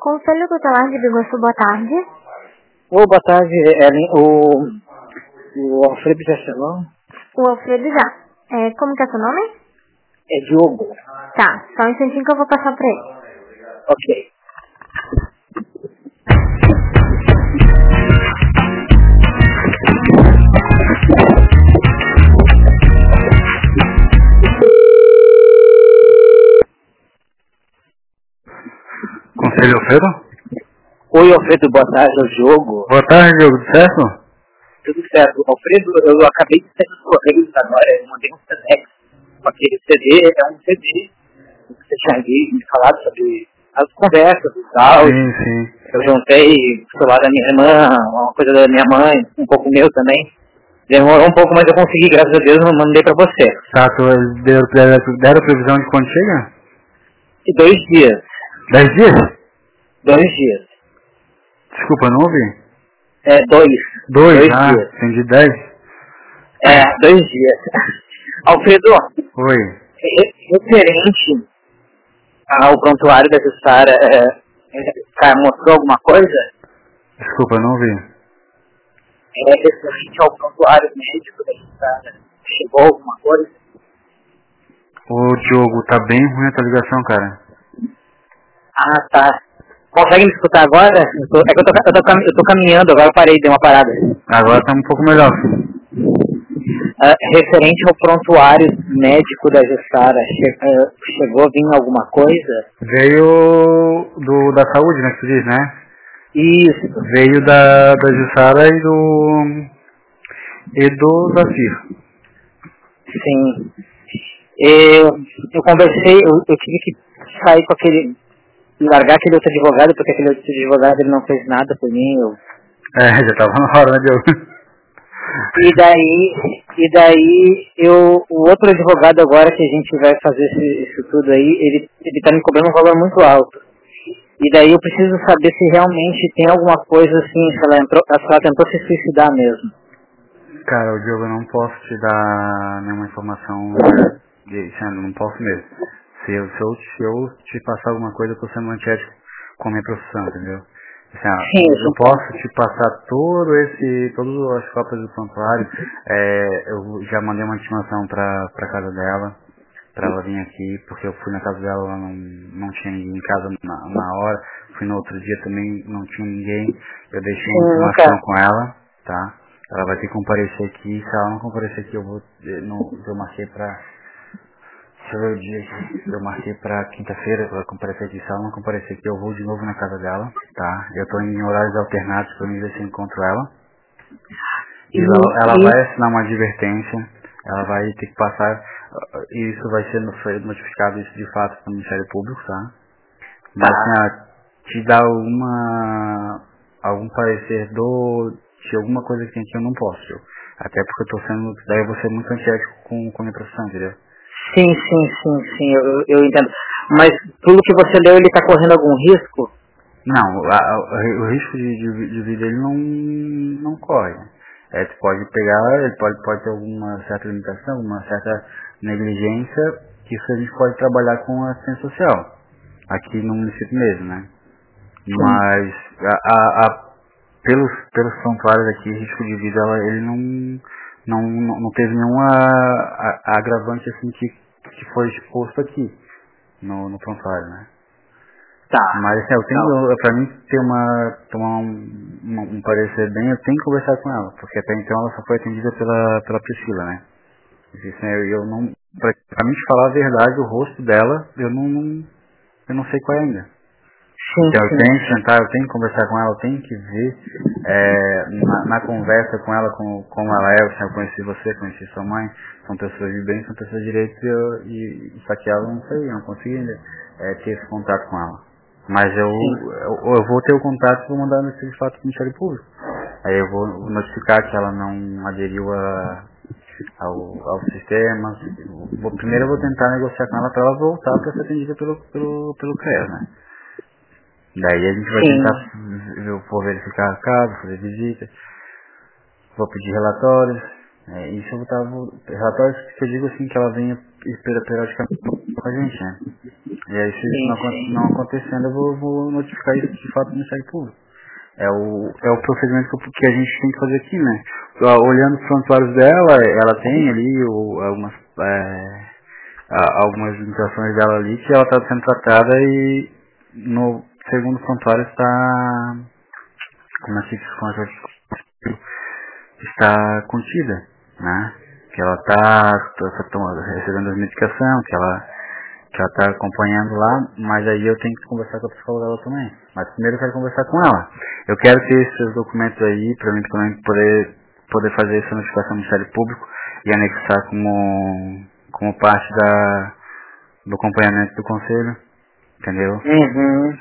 Conselho Tutelar de Biguaçu, boa tarde. Boa tarde, Ellen. O Alfredo já chegou? O Alfredo já. Como que é seu nome? É Diogo. Tá, só um instantinho que eu vou passar pra ele. Ok. Conselho Alfredo? Oi, Alfredo, boa tarde, é o Diogo. Boa tarde, Diogo, tudo certo? Tudo certo. Alfredo, eu acabei de sair dos Correios agora, eu mandei um Sedex. Aquele CD é um CD que você tinha me falado sobre as conversas e tal. Sim. Eu juntei o celular da minha irmã, uma coisa da minha mãe, um pouco meu também. Demorou um pouco, mas eu consegui, graças a Deus, eu mandei pra você. Tá, deram previsão de quando chega? E 2 dias. 10 dias? 2 dias. Desculpa, não ouvi. 2. 2 dias. Entendi 10. 2 dias. Alfredo, Oi. referente ao prontuário da Jussara, mostrou alguma coisa? Desculpa, não ouvi. Referente ao prontuário médico da Jussara, chegou alguma coisa? Ô, Diogo, tá bem ruim a tua ligação, cara. Ah, tá. Consegue me escutar agora? Eu tô caminhando, agora eu parei, dei uma parada. Agora tá um pouco melhor, sim. Referente ao prontuário médico da Jussara, chegou a vir alguma coisa? Veio da saúde, né, que tu diz, né? Isso. Veio da Jussara e do Zafir. Sim. Eu conversei, eu tive que sair com largar aquele outro advogado, porque aquele outro advogado ele não fez nada por mim. Já tava na hora, né, Diogo? E daí o outro advogado agora que a gente vai fazer isso tudo aí, ele tá me cobrando um valor muito alto. E daí eu preciso saber se realmente tem alguma coisa assim, se ela tentou se suicidar mesmo. Cara, o Diogo, eu não posso te dar nenhuma informação disso, não posso mesmo. Se eu te passar alguma coisa, eu tô sendo antiético com a minha profissão, entendeu? Assim, eu posso te passar todas as cópias do prontuário. Eu já mandei uma intimação pra casa dela, pra ela vir aqui, porque eu fui na casa dela, ela não tinha ninguém em casa na hora. Fui no outro dia também, não tinha ninguém. Eu deixei uma intimação com ela, tá? Ela vai ter que comparecer aqui. Se ela não comparecer aqui, eu marquei pra... Deixa eu ver o dia aqui. Eu marquei pra quinta-feira pra comparecer aqui. Se ela não comparecer aqui, eu vou de novo na casa dela, tá? Eu tô em horários alternados pra mim ver se eu encontro ela. E ela vai assinar uma advertência. Ela vai ter que passar... E isso vai ser notificado isso de fato pro Ministério Público, tá? Mas assim, te dar algum parecer de alguma coisa que tem aqui eu não posso. Até porque eu tô sendo... Daí eu vou ser muito antiético com a minha profissão, entendeu? Sim, eu entendo. Mas tudo que você leu, ele tá correndo algum risco? Não, o risco de vida ele não corre. Tu pode pegar, ele pode ter alguma certa limitação, uma certa negligência, que isso a gente pode trabalhar com a assistência social, aqui no município mesmo, né? Sim. Mas pelos prontuários aqui, risco de vida, ele não teve nenhuma agravante assim que foi exposto aqui no prontuário, né? Tá. Mas assim, pra mim tomar um parecer bem, eu tenho que conversar com ela, porque até então ela só foi atendida pela Priscila, né? Pra mim te falar a verdade, o rosto dela, eu não sei qual é ainda. Então eu tenho que sentar, eu tenho que conversar com ela, eu tenho que ver na conversa com ela como ela é. Eu conheci você, conheci sua mãe, são pessoas de bem, são pessoas de direito, e só que ela não sei, eu não consegui ainda ter esse contato com ela. Mas eu vou ter o contato e vou mandar notícia de fato para o Ministério Público. Aí eu vou notificar que ela não aderiu ao sistema. Primeiro eu vou tentar negociar com ela para ela voltar para ser atendida pelo CREAS, né? Daí a gente vai tentar, eu vou verificar a casa, fazer visita, vou pedir relatórios. Isso relatórios que eu digo assim, que ela venha periodicamente com a gente, né? E aí, se isso não acontecendo, eu vou notificar isso de fato no Ministério Público. É o procedimento que a gente tem que fazer aqui, né? Olhando os prontuários dela, ela tem ali algumas limitações dela ali que ela está sendo tratada e no segundo prontuário está, como é que está contida, né? Que ela está recebendo as medicações, que ela está acompanhando lá, mas aí eu tenho que conversar com a psicóloga dela também. Mas primeiro eu quero conversar com ela. Eu quero ter esses documentos aí para mim também poder fazer essa notificação do Ministério Público e anexar como parte do acompanhamento do conselho, entendeu? Uhum.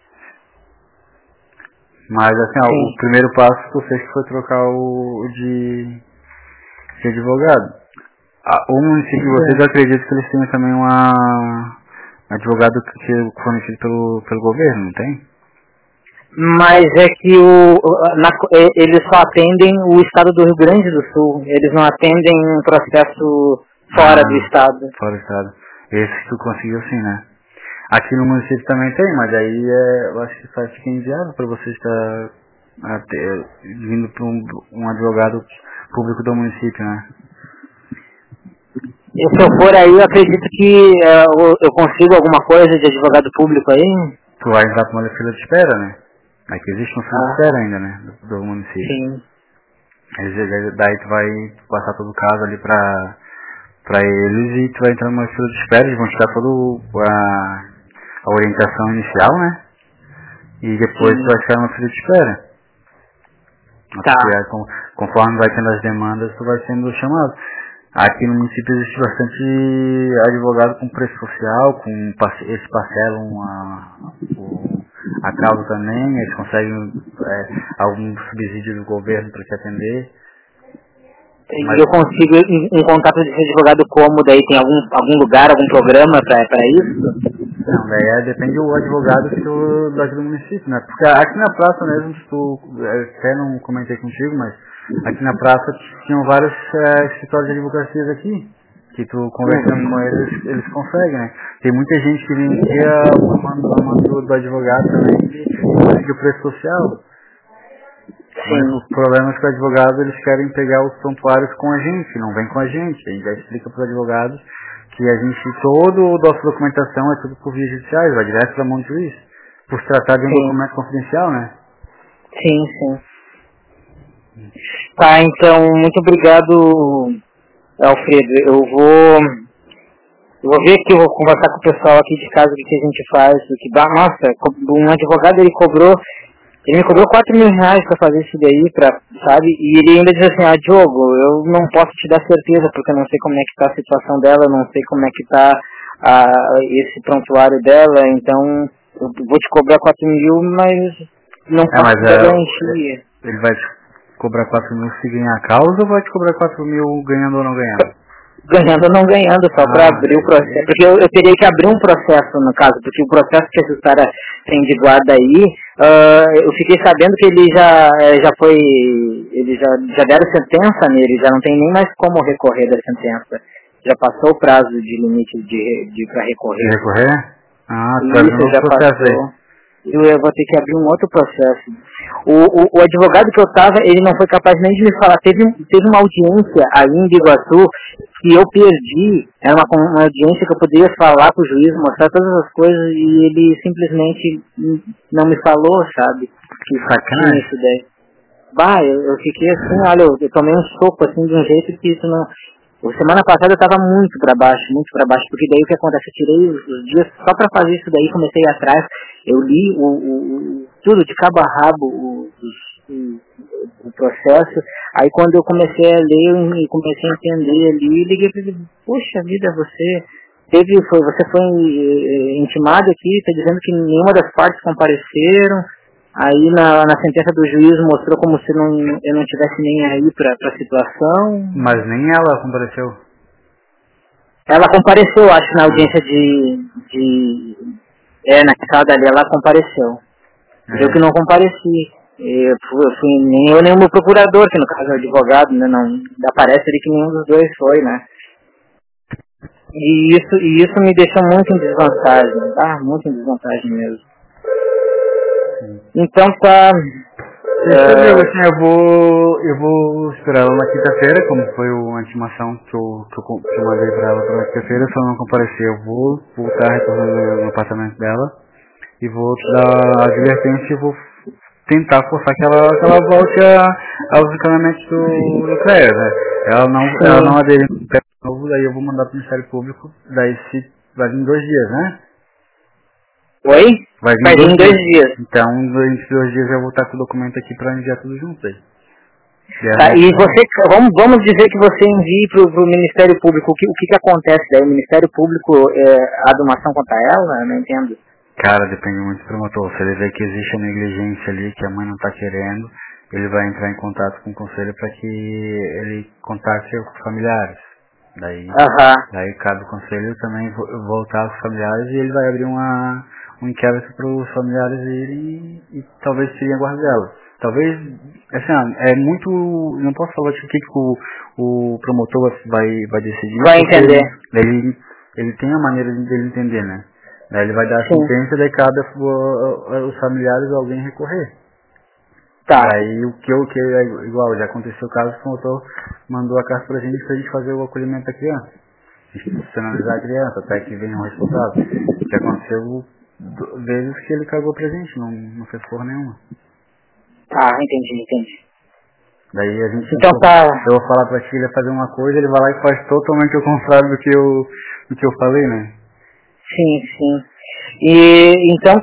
Mas assim, o primeiro passo que eu fez foi trocar o de advogado. O município de vocês, acredito que eles tenham também um advogado que foi fornecido pelo governo, não tem? Mas é que eles só atendem o estado do Rio Grande do Sul. Eles não atendem um processo fora do estado. Fora do estado. Esse que tu conseguiu sim, né? Aqui no município também tem, mas aí eu acho que fica inviável para você estar vindo para um advogado público do município, né? E se eu for aí, eu acredito que eu consigo alguma coisa de advogado público aí. Tu vai entrar para uma fila de espera, né? Aqui existe uma fila de espera ainda, né? Do município. Sim. Daí tu vai passar todo o caso ali pra eles e tu vai entrar numa fila de espera, eles vão te dar toda a orientação inicial, né? E depois tu vai ficar numa fila de espera. Tá. Conforme vai tendo as demandas, tu vai sendo chamado. Aqui no município existe bastante advogado com preço social, eles parcelam a causa também, eles conseguem algum subsídio do governo para te atender. Mas eu consigo um contato desse advogado como? Daí tem algum lugar, algum programa para isso? Não, daí depende do advogado daqui do município, né? Porque aqui na praça mesmo, até não comentei contigo, mas aqui na praça tinham vários escritórios de advocacias aqui, que tu conversando com eles conseguem, né? Tem muita gente que vendia a mão do advogado também de o preço social. Mas os problemas com o advogado, eles querem pegar os prontuários com a gente, não vem com a gente. A gente já explica para os advogados que a gente, toda a nossa documentação é tudo por vias judiciais, vai direto para a mão do juiz, por se tratar de um documento confidencial, né? Sim. Tá, então, muito obrigado, Alfredo. Eu vou ver aqui, eu vou conversar com o pessoal aqui de casa o que a gente faz. Nossa, um advogado ele me cobrou 4 mil reais pra fazer isso daí, sabe? E ele ainda diz assim, Diogo, eu não posso te dar certeza, porque eu não sei como é que tá a situação dela, eu não sei como é que tá esse prontuário dela, então eu vou te cobrar 4 mil, mas não posso te garantir. Ele vai te cobrar 4 mil se ganhar a causa ou vai te cobrar 4 mil ganhando ou não ganhando? Ganhando ou não ganhando, só para abrir o processo. Porque eu teria que abrir um processo, no caso, porque o processo que esses caras têm de guarda aí, eu fiquei sabendo que ele eles já deram sentença nele, já não tem nem mais como recorrer da sentença. Já passou o prazo de limite para recorrer. Recorrer? Isso, já passou. Eu vou ter que abrir um outro processo. O advogado que eu estava, ele não foi capaz nem de me falar. Teve uma audiência aí em Biguaçu que eu perdi. Era uma audiência que eu poderia falar pro juiz, mostrar todas as coisas, e ele simplesmente não me falou, sabe? Que sacana isso daí. Eu fiquei assim, olha, eu tomei um soco assim de um jeito que isso não... Semana passada eu estava muito para baixo, porque daí o que acontece? Eu tirei os dias só para fazer isso daí, comecei atrás, eu li tudo de cabo a rabo, o processo, aí quando eu comecei a ler e comecei a entender ali, liguei para ele, poxa vida, você foi intimado aqui, está dizendo que nenhuma das partes compareceram. Aí na sentença do juiz mostrou como se eu não tivesse nem aí pra situação. Mas nem ela compareceu? Ela compareceu, acho, na audiência na casa ali, ela compareceu. Eu que não compareci. Nem eu nem o meu procurador, que no caso é o advogado, né, não aparece ali que nenhum dos dois foi, né? E isso me deixa muito em desvantagem, tá? Muito em desvantagem mesmo. Então tá. Assim, eu vou esperar ela na quinta-feira, como foi a intimação que eu mandei pra ela pra quinta-feira. Se ela não comparecer, eu vou voltar retornando no apartamento dela e vou dar a advertência e vou tentar forçar que ela volte aos encaminhamentos do CREA, né? Ela não aderiu de novo, daí eu vou mandar pro Ministério Público, daí vai vir 2 dias, né? Oi? Vai vir 2 dias. Então, em 2 dias eu vou estar com o documento aqui pra enviar tudo junto aí. Tá, e você, vamos dizer que você envie pro Ministério Público, o que acontece daí? O Ministério Público abre uma ação contra ela? Eu não entendo. Cara, depende muito do promotor. Se ele vê que existe a negligência ali, que a mãe não tá querendo, ele vai entrar em contato com o conselho para que ele contacte os familiares. Daí cabe o conselho também voltar aos familiares e ele vai abrir um inquérito para os familiares irem e talvez tirem a guarda dela. Talvez, assim, é muito, não posso falar de o que o promotor vai decidir. Vai entender. Ele tem a maneira dele entender, né? Daí ele vai dar a sentença, daí cabe os familiares ou alguém recorrer. Tá. Aí o que é igual, já aconteceu o caso, o promotor mandou a carta pra gente fazer o acolhimento da criança. Institucionalizar a criança, até que venha um responsável. O que aconteceu vezes que ele cagou pra gente, não fez porra nenhuma. Ah, entendi. Daí a gente então, eu vou falar pra ti, ele vai fazer uma coisa, ele vai lá e faz totalmente o contrário do que eu falei, né? Sim. E então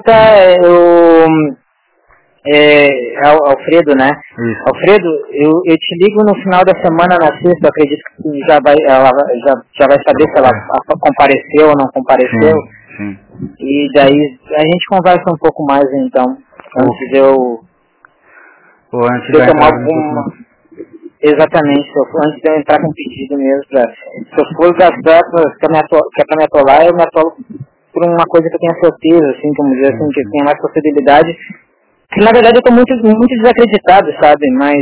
Alfredo, né? Isso. Alfredo, eu te ligo no final da semana na sexta, eu acredito que ela já vai saber se ela compareceu ou não compareceu. Sim. E daí a gente conversa um pouco mais então. Antes de eu tomar alguma. Exatamente, antes de eu entrar com pedido mesmo, se eu for gastar que é pra me atolar, eu me atolo por uma coisa que eu tenho certeza, assim, como dizer assim, que tem mais possibilidade. Que na verdade eu tô muito, muito desacreditado, sabe? Mas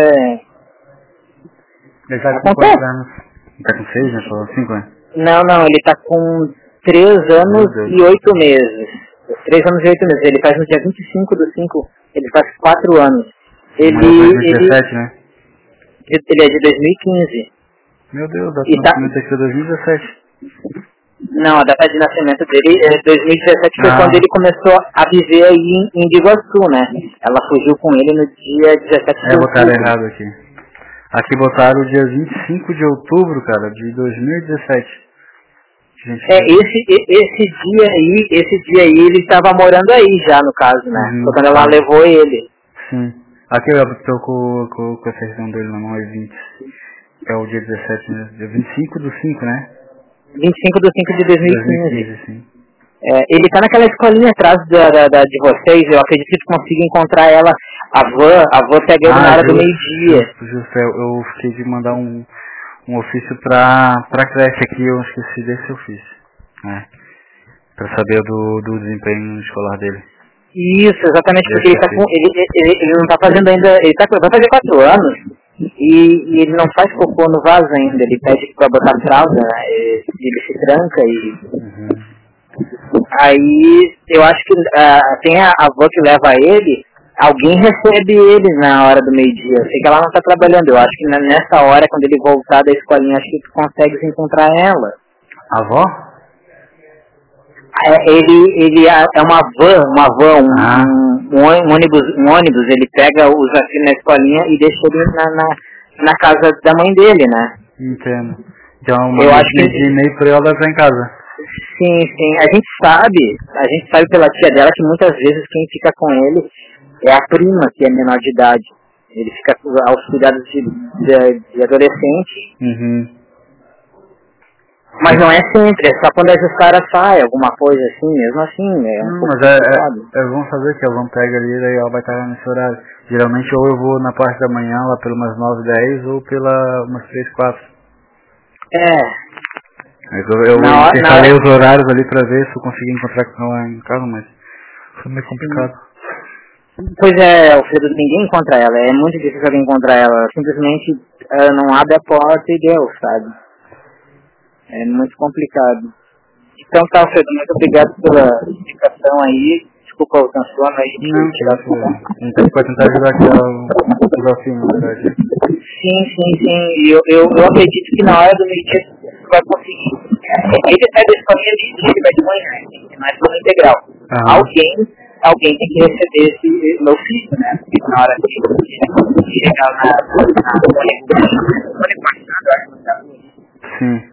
Ele tá com quantos anos? Ele tá com 6, né? Falou 5 anos? Não, ele tá com 3 anos e 8 meses. 3 anos e 8 meses. Ele faz no dia 25/5, ele faz 4 anos. Ele é 2017, né? Ele é de 2015. Meu Deus, data de nascimento aqui é 2017. Não, a data de nascimento dele é 2017, foi quando ele começou a viver aí em Iguaçu, né? Ela fugiu com ele no dia 17 de outubro. Botaram errado aqui. Aqui botaram o dia 25 de outubro, cara, de 2017. Gente, esse dia aí ele estava morando aí já, no caso, né? Foi quando ela levou ele. Sim. Aqui eu estou com a certidão dele na mão, é 20. É o dia 17, né? Dia 25/5, né? 25/5 de 2015. Sim. Ele tá naquela escolinha atrás de vocês, eu acredito que consiga encontrar ela, a van pega ele na hora do meio-dia. Justo, eu fiquei de mandar um ofício pra creche aqui, eu esqueci desse ofício, né? Pra saber do desempenho escolar dele. Isso, exatamente, porque ele não tá fazendo ainda, vai fazer 4 anos. E ele não faz cocô no vaso ainda, ele pede pra botar fralda, né? Ele se tranca e... Aí eu acho que tem a avó que leva ele, alguém recebe ele na hora do meio-dia. Eu sei que ela não tá trabalhando, eu acho que nessa hora, quando ele voltar da escolinha, acho que tu consegue encontrar ela. A avó? Ele é uma van, um ônibus, ele pega os filhos na escolinha e deixa ele na casa da mãe dele, né? Entendo. Então, eu acho que de e-mail pra ela estar em casa. Sim, a gente sabe pela tia dela que muitas vezes quem fica com ele é a prima, que é menor de idade. Ele fica aos cuidados de adolescente. Mas não é sempre, é só quando a Jussara sai, alguma coisa assim, mesmo assim. Mas vamos fazer que ela não pega ali, daí ela vai estar nesse horário. Geralmente ou eu vou na parte da manhã, lá pelo umas 9, 10, ou pela umas 3, 4. Eu instalei os horários ali pra ver se eu consegui encontrar com ela em casa, mas foi meio complicado. Pois é, Alfredo, ninguém encontra ela, é muito difícil alguém encontrar ela, simplesmente não abre a porta e deu, sabe? É muito complicado. Então tá, Alfredo, muito obrigado pela explicação aí. Desculpa o transtorno aí. Não, a gente pode tentar ajudar aqui ao filme, na verdade. Sim. Eu acredito que na hora do meio-dia você vai conseguir. Ele sai da escolinha ele vai de manhã, não é turno integral. Alguém tem que receber esse meu filho, né? Porque na hora de chegar Sim.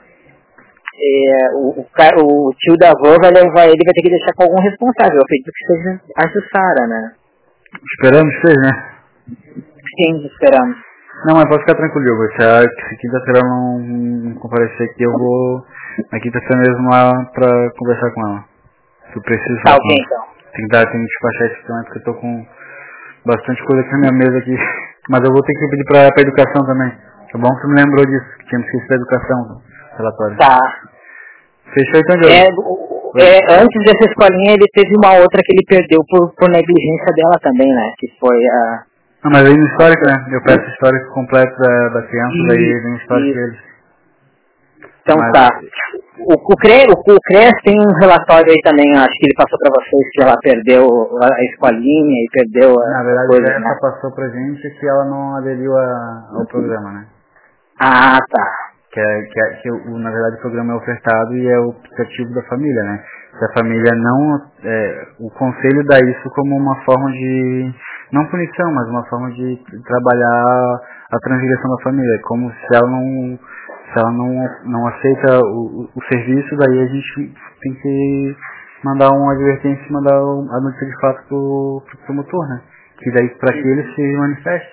O tio da avó vai levar ele, vai ter que deixar com algum responsável. Eu acredito que seja a Jussara, né? Esperamos que seja, né? Sim, esperamos. Não, mas pode ficar tranquilo, Diogo. Se quinta-feira eu não comparecer aqui, eu vou na quinta-feira mesmo lá pra conversar com ela. Se eu preciso Tá, falar ok, com ela. então. Tem que despachar isso também, porque eu tô com bastante coisa aqui na minha mesa aqui. Mas eu vou ter que pedir pra educação também. Tá bom que você me lembrou disso, que tínhamos que esquecido a educação, relatório. Tá. Fechou então, Diogo? Antes dessa escolinha ele teve uma outra que ele perdeu por negligência dela também, né? Que foi a... Não, mas aí no histórico, né? Eu peço o histórico completo da criança, daí vem o histórico deles. Então tá. O CRES tem um relatório aí também, acho que ele passou pra vocês que ela perdeu a escolinha e perdeu a Na verdade, coisa, ela né? passou pra gente que ela não aderiu ao programa, né? Ah, tá. Na verdade o programa é ofertado e é o optativo da família, né? Se a família não... o conselho dá isso como uma forma de... não punição, mas uma forma de trabalhar a transgressão da família. Como se ela não aceita o serviço, daí a gente tem que mandar uma advertência e mandar a notícia de fato pro promotor, né? Que daí para que ele se manifeste.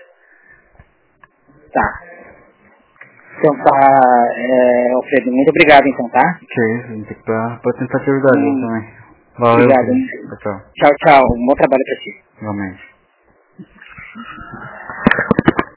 Tá. Então tá, Alfredo, muito obrigado então, tá? Que é isso, a gente tem que pra tentar te ajudar também. Valeu. Obrigado. Tchau. Tchau, um bom trabalho pra ti. Realmente.